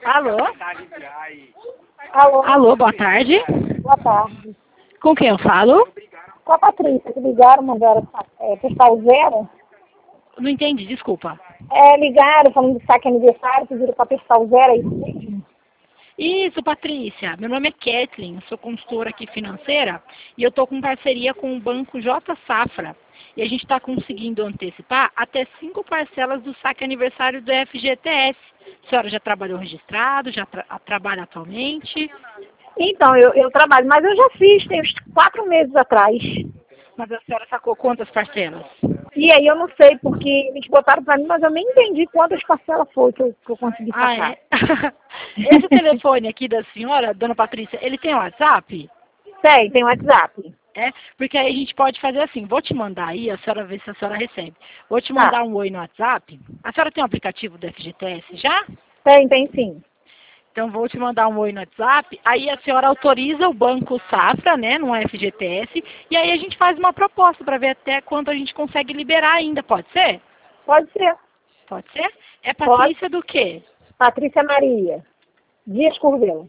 Alô? Alô, Alô, boa tarde. boa tarde. Com quem eu falo? Com a Patrícia, que ligaram, mandaram pessoal zero. Não entendi, desculpa. Ligaram falando do saque aniversário, pediram para pessoal zero, é isso mesmo? Isso, Patrícia. Meu nome é Kathleen, sou consultora aqui financeira e eu estou com parceria com o Banco J Safra. E a gente está conseguindo antecipar até 5 parcelas do saque aniversário do FGTS. A senhora já trabalhou registrado, já trabalha atualmente? Então, eu trabalho, mas eu já fiz, tem uns 4 meses atrás. Mas a senhora sacou quantas parcelas? E aí eu não sei, porque eles botaram para mim, mas eu nem entendi quantas parcelas foi que eu consegui Ah, sacar. é? Esse telefone aqui da senhora, dona Patrícia, ele tem WhatsApp? Tem WhatsApp. É, porque aí a gente pode fazer assim, vou te mandar aí, a senhora vê se a senhora recebe. Vou te Tá, mandar um oi no WhatsApp. A senhora tem o aplicativo do FGTS já? tem sim. Então vou te mandar um oi no WhatsApp, aí a senhora autoriza o Banco Safra, né, no FGTS, e aí a gente faz uma proposta para ver até quanto a gente consegue liberar ainda, pode ser? Pode ser. Pode ser? É Pode. Patrícia do quê? Patrícia Maria. Dias Curvelo.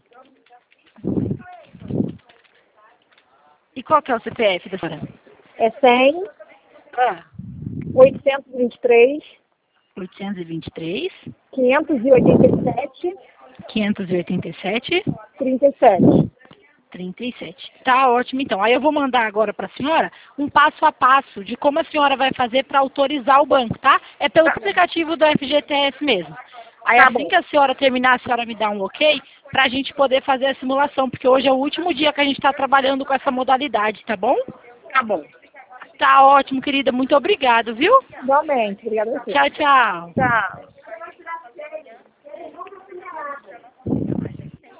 E qual que é o CPF da senhora? É 100, Ah, 823, 823, 587, 587, 37. 37. Tá ótimo, então. Aí eu vou mandar agora para a senhora um passo a passo de como a senhora vai fazer para autorizar o banco, tá? É pelo aplicativo do FGTS mesmo. Aí Tá assim bom, que a senhora terminar, a senhora me dá um ok para a gente poder fazer a simulação, porque hoje é o último dia que a gente está trabalhando com essa modalidade, tá bom? tá bom. Tá ótimo, querida. Muito obrigado, viu? Igualmente, obrigada a você. Tchau, tchau. Tchau.